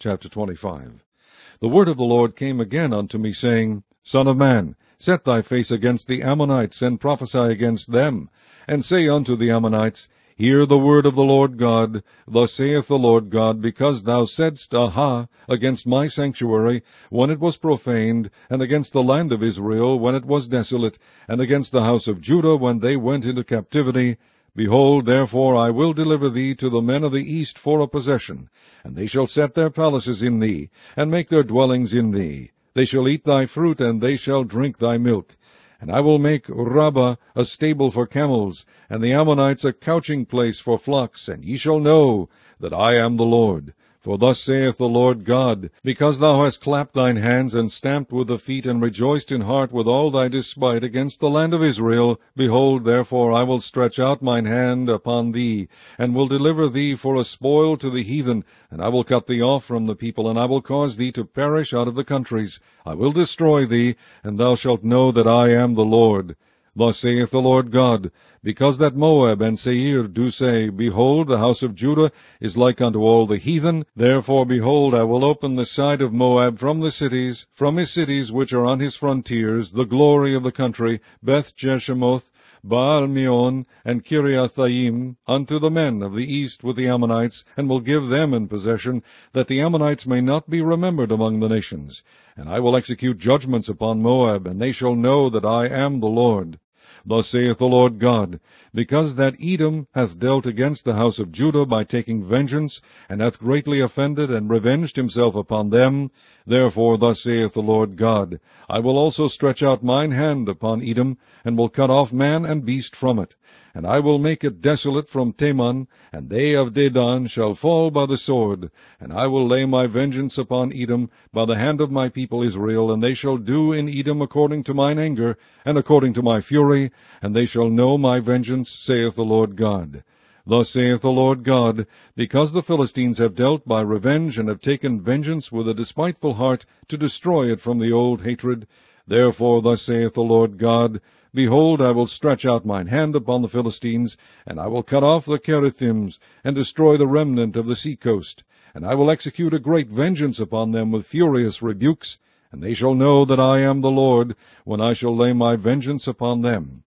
Chapter 25. The word of the Lord came again unto me, saying, Son of man, set thy face against the Ammonites, and prophesy against them, and say unto the Ammonites, Hear the word of the Lord God. Thus saith the Lord God, because thou saidst, Aha, against my sanctuary, when it was profaned, and against the land of Israel, when it was desolate, and against the house of Judah, when they went into captivity, behold, therefore I will deliver thee to the men of the east for a possession, and they shall set their palaces in thee, and make their dwellings in thee. They shall eat thy fruit, and they shall drink thy milk. And I will make Rabbah a stable for camels, and the Ammonites a couching place for flocks, and ye shall know that I am the Lord. For thus saith the Lord God, because thou hast clapped thine hands, and stamped with the feet, and rejoiced in heart with all thy despite against the land of Israel, behold, therefore I will stretch out mine hand upon thee, and will deliver thee for a spoil to the heathen, and I will cut thee off from the people, and I will cause thee to perish out of the countries. I will destroy thee, and thou shalt know that I am the Lord. Thus saith the Lord God, because that Moab and Seir do say, Behold, the house of Judah is like unto all the heathen, therefore, behold, I will open the side of Moab from his cities which are on his frontiers, the glory of the country, Beth-Jeshemoth, Baal-Meon, and Kiriathaim, unto the men of the east with the Ammonites, and will give them in possession, that the Ammonites may not be remembered among the nations. And I will execute judgments upon Moab, and they shall know that I am the Lord. Thus saith the Lord God, because that Edom hath dealt against the house of Judah by taking vengeance, and hath greatly offended and revenged himself upon them, therefore thus saith the Lord God, I will also stretch out mine hand upon Edom, and will cut off man and beast from it. And I will make it desolate from Teman, and they of Dedan shall fall by the sword. And I will lay my vengeance upon Edom by the hand of my people Israel, and they shall do in Edom according to mine anger, and according to my fury, and they shall know my vengeance, saith the Lord God. Thus saith the Lord God, because the Philistines have dealt by revenge, and have taken vengeance with a despiteful heart, to destroy it from the old hatred, therefore thus saith the Lord God, Behold, I will stretch out mine hand upon the Philistines, and I will cut off the Cherethims, and destroy the remnant of the sea coast. And I will execute a great vengeance upon them with furious rebukes, and they shall know that I am the Lord, when I shall lay my vengeance upon them.